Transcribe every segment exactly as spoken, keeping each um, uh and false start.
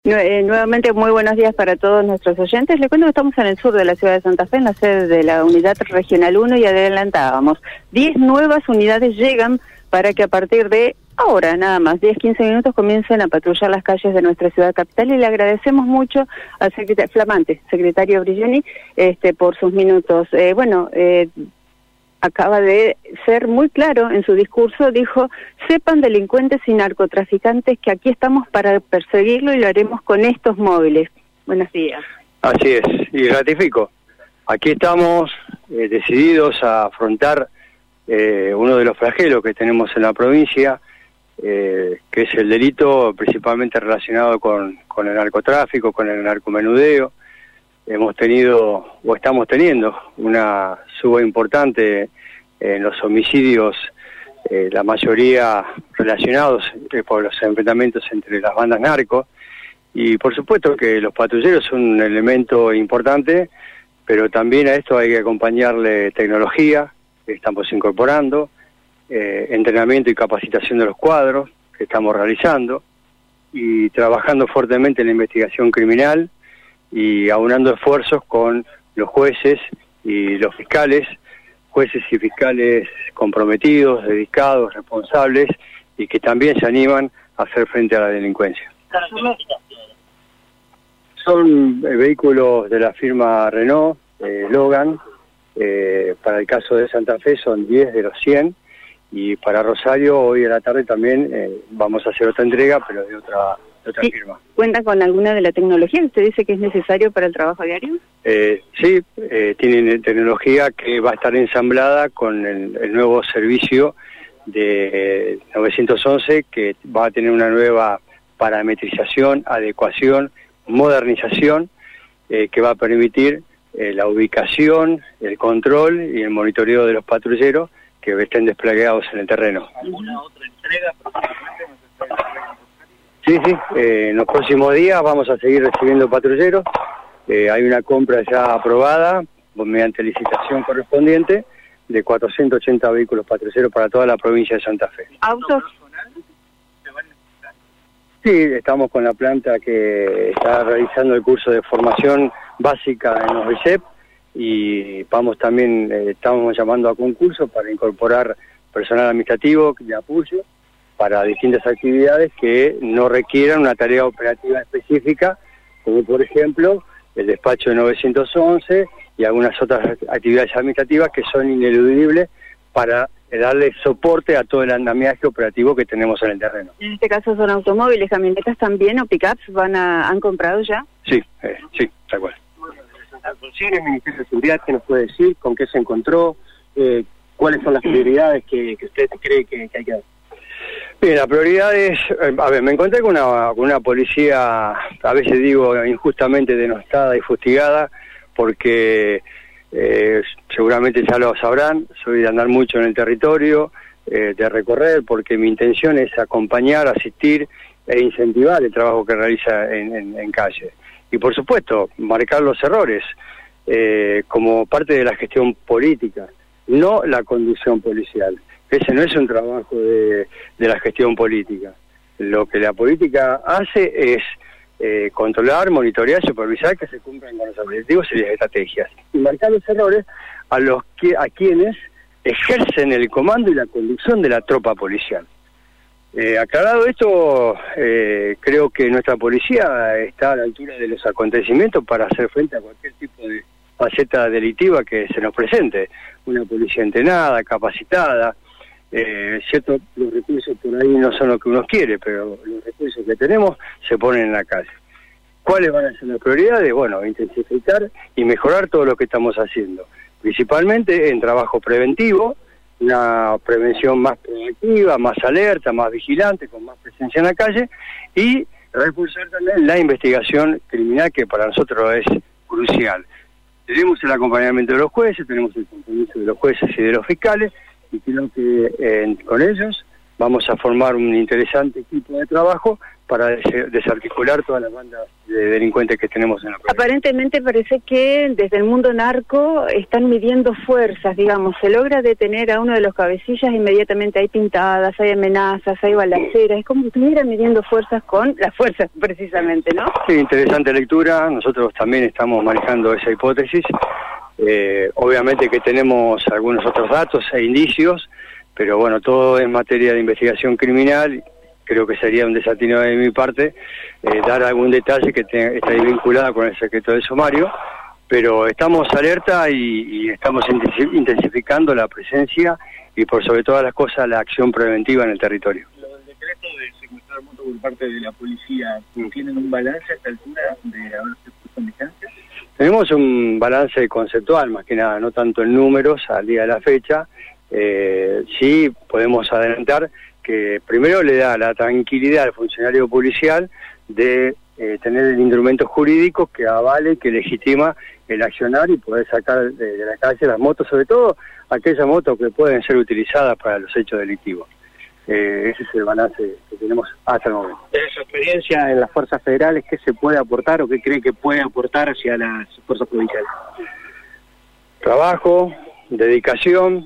Eh, nuevamente, muy buenos días para todos nuestros oyentes. Les cuento que estamos en el sur de la ciudad de Santa Fe, en la sede de la Unidad Regional uno, y adelantábamos. diez nuevas unidades llegan para que a partir de ahora, nada más, diez, quince minutos, comiencen a patrullar las calles de nuestra ciudad capital, y le agradecemos mucho al secretario, flamante secretario Brilloni, este, por sus minutos. Eh, bueno, eh, acaba de ser muy claro en su discurso, dijo: sepan, delincuentes y narcotraficantes, que aquí estamos para perseguirlo y lo haremos con estos móviles. Buenos días. Así es, y ratifico. Aquí estamos eh, decididos a afrontar eh, uno de los flagelos que tenemos en la provincia, eh, que es el delito principalmente relacionado con, con el narcotráfico, con el narcomenudeo. Hemos tenido, o estamos teniendo, una suba importante en los homicidios, eh, la mayoría relacionados eh, por los enfrentamientos entre las bandas narcos, y por supuesto que los patrulleros son un elemento importante, pero también a esto hay que acompañarle tecnología, que estamos incorporando, eh, entrenamiento y capacitación de los cuadros, que estamos realizando, y trabajando fuertemente en la investigación criminal, y aunando esfuerzos con los jueces y los fiscales, jueces y fiscales comprometidos, dedicados, responsables, y que también se animan a hacer frente a la delincuencia. Son eh, vehículos de la firma Renault, eh, Logan. Eh, para el caso de Santa Fe son diez de los cien, y para Rosario hoy a la tarde también eh, vamos a hacer otra entrega, pero de otra... otra sí, firma. ¿Cuenta con alguna de la tecnología que usted dice que es necesario para el trabajo diario? Eh, sí, eh, tienen tecnología que va a estar ensamblada con el, el nuevo servicio de novecientos once, que va a tener una nueva parametrización, adecuación, modernización, eh, que va a permitir eh, la ubicación, el control y el monitoreo de los patrulleros que estén desplegados en el terreno. ¿Alguna otra entrega? Sí, sí, eh, en los próximos días vamos a seguir recibiendo patrulleros. Eh, hay una compra ya aprobada mediante licitación correspondiente de cuatrocientos ochenta vehículos patrulleros para toda la provincia de Santa Fe. ¿Autos? Sí, estamos con la planta que está realizando el curso de formación básica en los R I C E P, y vamos también, eh, estamos llamando a concurso para incorporar personal administrativo de apoyo para distintas actividades que no requieran una tarea operativa específica, como por ejemplo el despacho de novecientos once y algunas otras actividades administrativas que son ineludibles para darle soporte a todo el andamiaje operativo que tenemos en el terreno. En este caso son automóviles, camionetas también, o pickups, van a, ¿han comprado ya? Sí, eh, sí, tal cual. ¿Consigue el Ministerio de Seguridad? ¿Qué nos puede decir? ¿Con qué se encontró? Eh, ¿Cuáles son las prioridades que, que usted cree que, que hay que dar? Bien, la prioridad es, a ver, me encontré con una, con una policía, a veces digo injustamente denostada y fustigada, porque eh, seguramente ya lo sabrán, soy de andar mucho en el territorio, eh, de recorrer, porque mi intención es acompañar, asistir e incentivar el trabajo que realiza en, en, en calle. Y por supuesto, marcar los errores eh, como parte de la gestión política, no la conducción policial. Ese no es un trabajo de, de la gestión política. Lo que la política hace es eh, controlar, monitorear, supervisar que se cumplan con los objetivos y las estrategias, y marcar los errores a los que a quienes ejercen el comando y la conducción de la tropa policial. Eh, aclarado esto, eh, creo que nuestra policía está a la altura de los acontecimientos para hacer frente a cualquier tipo de faceta delictiva que se nos presente. Una policía entrenada, capacitada. Eh, cierto, los recursos por ahí no son lo que uno quiere, pero los recursos que tenemos se ponen en la calle. ¿Cuáles van a ser las prioridades? Bueno, intensificar y mejorar todo lo que estamos haciendo, principalmente en trabajo preventivo, una prevención más proactiva, más alerta, más vigilante, con más presencia en la calle, y reforzar también la investigación criminal, que para nosotros es crucial. Tenemos el acompañamiento de los jueces, tenemos el compromiso de los jueces y de los fiscales, y creo que eh, con ellos vamos a formar un interesante equipo de trabajo para des- desarticular todas las bandas de delincuentes que tenemos en la provincia. Aparentemente parece que desde el mundo narco están midiendo fuerzas, digamos, se logra detener a uno de los cabecillas, inmediatamente hay pintadas, hay amenazas, hay balaceras, es como si estuvieran midiendo fuerzas con las fuerzas precisamente, ¿no? Sí, interesante lectura, nosotros también estamos manejando esa hipótesis, eh, obviamente que tenemos algunos otros datos e indicios, pero bueno, todo en materia de investigación criminal. Creo que sería un desatino de mi parte eh, dar algún detalle que te, esté vinculado con el secreto del sumario, pero estamos alerta y, y estamos intensificando la presencia y por sobre todas las cosas la acción preventiva en el territorio. Lo del decreto de secuestrar motos por parte de la policía, ¿tienen un balance a esta altura de haberse puesto en vigencia? Tenemos un balance conceptual, más que nada, no tanto en números al día de la fecha. Eh, sí podemos adelantar que primero le da la tranquilidad al funcionario policial de eh, tener el instrumento jurídico que avale, que legitima el accionar y poder sacar de, de la calle las motos, sobre todo aquellas motos que pueden ser utilizadas para los hechos delictivos. Eh, ese es el balance que tenemos hasta el momento. ¿En su experiencia en las fuerzas federales qué se puede aportar o qué cree que puede aportar hacia las fuerzas provinciales? Trabajo, dedicación,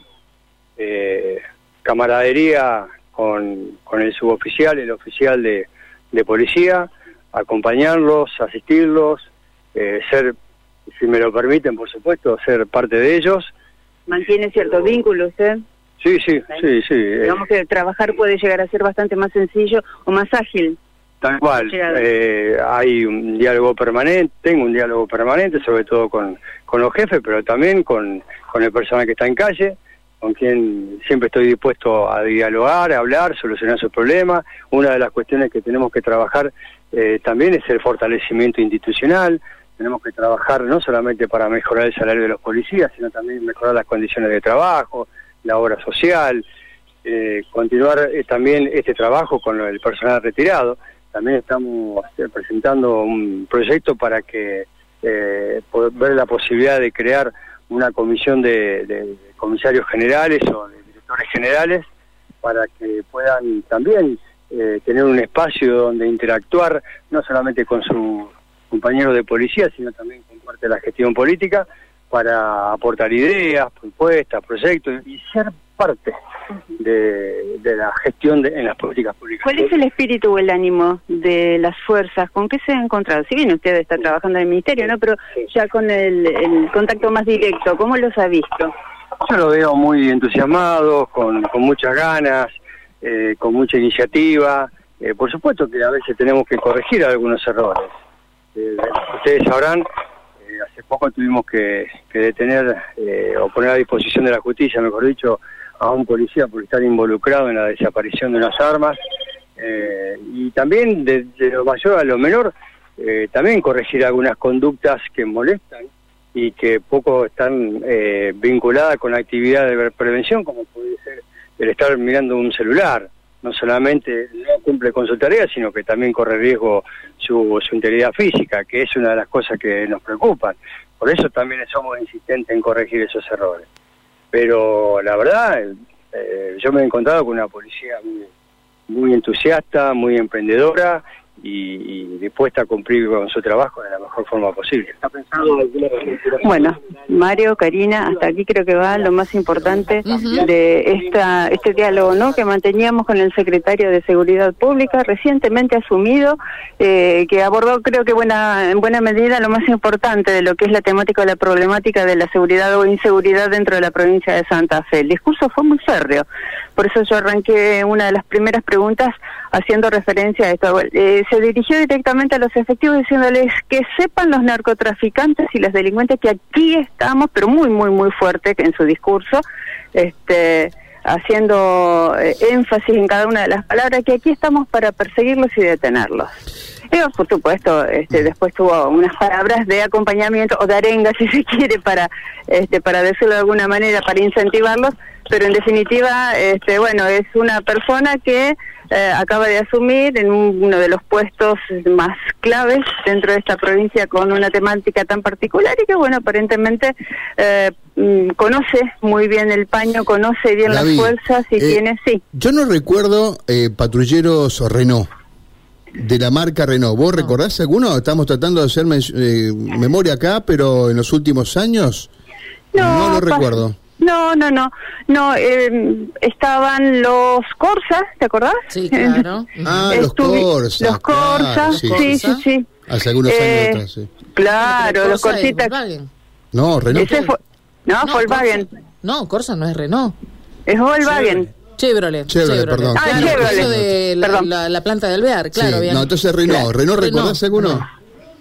eh, camaradería con, con el suboficial, el oficial de, de policía, acompañarlos, asistirlos, eh, ser, si me lo permiten, por supuesto, ser parte de ellos. ¿Mantiene cierto vínculo usted? Sí, sí, sí, sí. Digamos que trabajar puede llegar a ser bastante más sencillo o más ágil. Tal cual, eh, hay un diálogo permanente, tengo un diálogo permanente, sobre todo con, con los jefes, pero también con, con el personal que está en calle, con quien siempre estoy dispuesto a dialogar, a hablar, solucionar sus problemas. Una de las cuestiones que tenemos que trabajar eh, también es el fortalecimiento institucional. Tenemos que trabajar no solamente para mejorar el salario de los policías, sino también mejorar las condiciones de trabajo, la obra social, eh, continuar eh, también este trabajo con el personal retirado. También estamos eh, presentando un proyecto para que eh, poder ver la posibilidad de crear una comisión de, de comisarios generales o de directores generales para que puedan también eh, tener un espacio donde interactuar no solamente con sus compañeros de policía, sino también con parte de la gestión política para aportar ideas, propuestas, proyectos y ser parte de, de la gestión de, en las políticas públicas. ¿Cuál es el espíritu o el ánimo de las fuerzas? ¿Con qué se ha encontrado? Si bien usted está trabajando en el ministerio, ¿no? Pero ya con el, el contacto más directo, ¿cómo los ha visto? Yo lo veo muy entusiasmados, con, con muchas ganas, eh, con mucha iniciativa. Eh, por supuesto que a veces tenemos que corregir algunos errores. Eh, ustedes sabrán, eh, hace poco tuvimos que, que detener eh, o poner a disposición de la justicia, mejor dicho, a un policía por estar involucrado en la desaparición de unas armas. Eh, y también, de, de lo mayor a lo menor, eh, también corregir algunas conductas que molestan y que poco están eh, vinculadas con la actividad de prevención, como puede ser el estar mirando un celular. No solamente no cumple con su tarea, sino que también corre riesgo su, su integridad física, que es una de las cosas que nos preocupan. Por eso también somos insistentes en corregir esos errores. Pero la verdad, eh, yo me he encontrado con una policía muy, muy entusiasta, muy emprendedora y, y dispuesta a cumplir con su trabajo de la mejor forma posible. ¿Está pensado alguna reestructuración? Bueno, Mario, Karina, hasta aquí creo que va lo más importante uh-huh. de esta este diálogo, ¿no? Que manteníamos con el secretario de Seguridad Pública, recientemente asumido, eh, que abordó creo que buena en buena medida lo más importante de lo que es la temática o la problemática de la seguridad o inseguridad dentro de la provincia de Santa Fe. El discurso fue muy férreo, por eso yo arranqué una de las primeras preguntas haciendo referencia a esto. Eh, se dirigió directamente a los efectivos diciéndoles que sepan los narcotraficantes y los delincuentes que aquí estamos, pero muy, muy, muy fuerte en su discurso, este, haciendo eh, énfasis en cada una de las palabras, que aquí estamos para perseguirlos y detenerlos. Pero, por supuesto, este, después tuvo unas palabras de acompañamiento o de arenga, si se quiere, para este, para decirlo de alguna manera, para incentivarlos, pero en definitiva, este, bueno, es una persona que eh, acaba de asumir en un, uno de los puestos más claves dentro de esta provincia con una temática tan particular y que, bueno, aparentemente eh, conoce muy bien el paño, conoce bien David, las fuerzas y eh, tiene, sí. Yo no recuerdo eh, patrulleros Renault, de la marca Renault. ¿Vos no. recordás alguno? Estamos tratando de hacer eh, memoria acá, pero en los últimos años no, no lo recuerdo. No, no, no, no, eh, estaban los Corsa, ¿te acordás? Sí, claro. ah, los Corsa. Los Corsa, claro, sí, sí, sí, sí. Hace algunos eh, años atrás, sí. Claro, los Corsitas. No, Renault. Ese fue, no, no, Volkswagen. Corsa, no, Corsa no es Renault. Es Volkswagen. Chevrolet. Chevrolet, Chevrolet. perdón. Ah, claro, Chevrolet. eso de la, perdón. La, la planta de Alvear, claro. Sí, bien. no, entonces Renault. ¿Renault recordás alguno? No.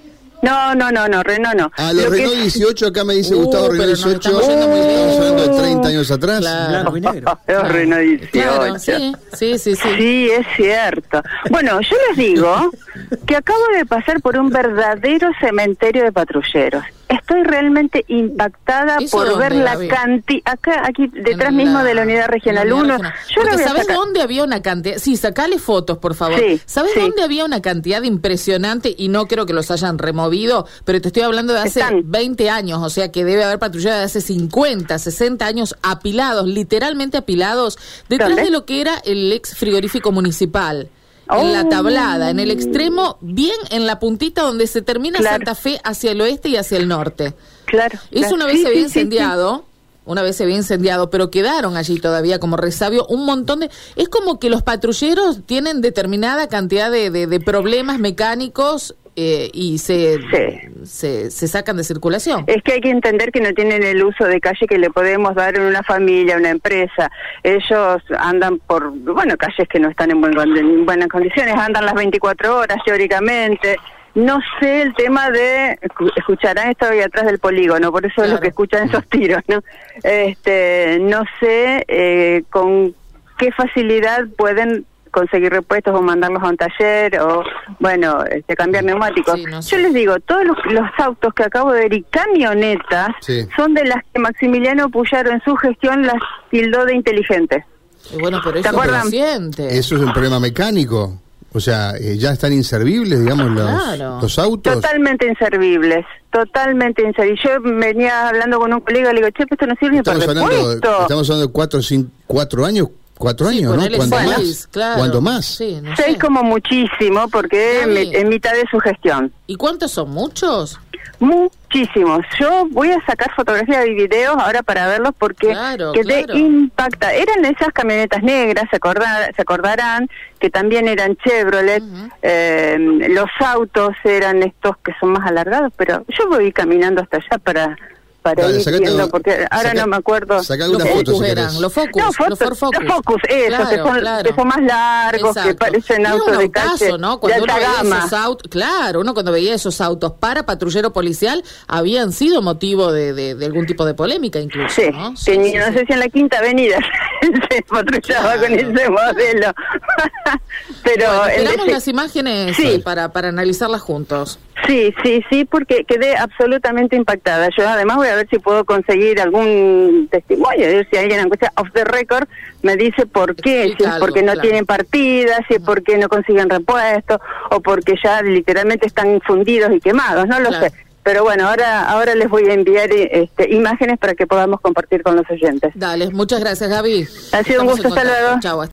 No, no, no, no, Renault no. Ah, los Lo Renault que... dieciocho, acá me dice Uh, Gustavo, Renault dieciocho. Estamos yendo muy bien. Estamos hablando de treinta años atrás. Claro. Blanco y negro. Los Renault dieciocho. Claro, sí, sí, sí, sí. Sí, es cierto. Bueno, yo les digo que acabo de pasar por un verdadero cementerio de patrulleros. Estoy realmente impactada por dónde, ver la David? cantidad, acá, aquí, detrás En mismo la, de la Unidad Regional la unidad uno. regional. Yo Porque voy a ¿sabés sacar... dónde había una cantidad? Sí, sacale fotos, por favor. Sí, ¿Sabés sí. dónde había una cantidad impresionante? Y no creo que los hayan removido, pero te estoy hablando de hace Están. veinte años, o sea que debe haber patrulleros de hace cincuenta, sesenta años apilados, literalmente apilados, detrás ¿Dónde? de lo que era el ex frigorífico municipal. Oh. En la tablada, en el extremo, bien en la puntita donde se termina Claro. Santa Fe hacia el oeste y hacia el norte. Claro. Eso claro. una vez Sí, se había sí, sí, incendiado, una vez se había incendiado, pero quedaron allí todavía como resabio un montón de... Es como que los patrulleros tienen determinada cantidad de, de, de problemas mecánicos eh, y se, Sí. se se sacan de circulación. Es que hay que entender que no tienen el uso de calle que le podemos dar en una familia, una empresa. Ellos andan por, bueno, calles que no están en, buen, en buenas condiciones, andan las veinticuatro horas teóricamente. No sé el tema de, escucharán, estoy atrás del polígono, por eso Claro. es lo que escuchan esos tiros, ¿no? Este, no sé eh, con qué facilidad pueden conseguir repuestos o mandarlos a un taller o, bueno, este, cambiar neumáticos. Sí, no sé. Yo les digo, todos los, los autos que acabo de ver y camionetas Sí. son de las que Maximiliano Puyaro en su gestión las tildó de inteligentes. Y bueno, pero ¿Te eso es acuerdan? reciente. Eso es un problema mecánico. O sea, eh, ya están inservibles, digamos, los, Claro. los autos. Totalmente inservibles, totalmente inservibles. Yo venía hablando con un colega y le digo, che, esto no sirve ni para Estamos hablando, repuesto. estamos hablando de cuatro, cinco, cuatro años, cuatro Sí, años, ¿no? ponele ¿Cuánto seis, más? claro. ¿Cuánto más? Sí, no Seis sé. como muchísimo, porque Gaby. me- en mitad de su gestión. ¿Y cuántos son? ¿Muchos? Muchísimos. Yo voy a sacar fotografías y videos ahora para verlos porque Claro, quedé claro. impactada. Eran esas camionetas negras, se, acordar, se acordarán, que también eran Chevrolet. Ujú. eh, los autos eran estos que son más alargados, pero yo voy caminando hasta allá para... para Dale, ir sacate viendo, una- porque ahora saca- no me acuerdo. saca Los alguna foto Focus si eran, querés. los Focus, No, los fotos- Ford Focus. los Focus, esos, Claro, que, son, claro. que son más largos, Exacto. que parecen Era autos un de autazo, calle, ¿no? de Cuando uno alta veía gama. esos autos, claro, uno cuando veía esos autos para patrullero policial habían sido motivo de, de, de algún tipo de polémica incluso, Sí, ¿no? tenía, sí, no sé sí. si en la Quinta Avenida se patrullaba Claro. con ese modelo. Pero Bueno, el- esperamos las imágenes Sí. eh, para, para analizarlas juntos. sí, sí, sí, porque quedé absolutamente impactada. Yo además voy a ver si puedo conseguir algún testimonio, a ver si alguien, aunque sea off the record, me dice por qué, Explica si es algo, porque no claro. tienen partidas, si es porque no consiguen repuestos, o porque ya literalmente están fundidos y quemados, no lo Claro. sé. Pero bueno, ahora ahora les voy a enviar este, imágenes para que podamos compartir con los oyentes. Dale, muchas gracias, Gaby. Ha sido un Estamos en gusto, hasta contacto. luego. Chau, hasta